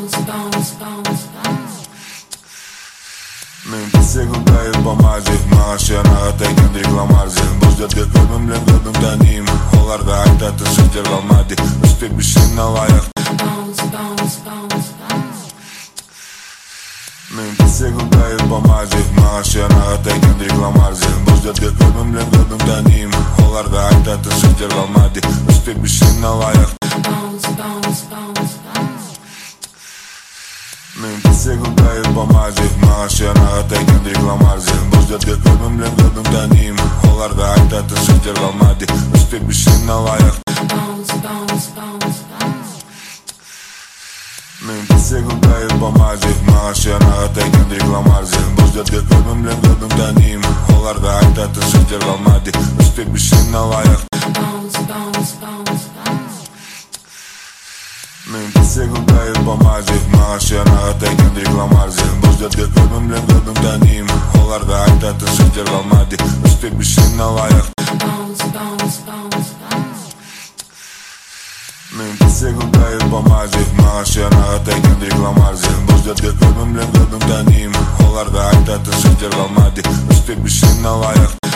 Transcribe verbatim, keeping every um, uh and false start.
Мен тесегім дайыр помази Мағашиянаға тәйкен рекламарзи Бұл жерде көбім білен көбім танимын Оларға айтатын сөздер қалмады Үстеп ішін алайық Мен тесегім дайыр помази Мағашиянаға тәйкен рекламарзи Бұл жерде көбім білен көбім танимын Оларға айтатын сөздер қалмады Үстеп ішін алайық Мен тесегім дайыр помази Мағашиянаға тәйкен рекламарзи Бұл жерде көбім білен көбім танимын Оларға айтатын сөздер қалмады Үстеп ішін алайық Мен тесегім дайыр помази Мағашиянаға тәйкен рекламарзи Бұл жерде көбім білен көбім танимын Оларға айтатын сөздер қалмады Үстеп ішін алайық Мен тесегім дайыр помази Мағашиянаға тәйкен рекламарзи Бұл жерде көбім білен көбім танимын Оларға айтатын сөздер қалмады Үстеп ішін алайық Мен тесегім дайыр помази Мағашиянаға тәйкен рекламарзи Бұл жерде көбім білен көбім танимын Оларға айтатын сөздер қалмады Үстеп ішін алайық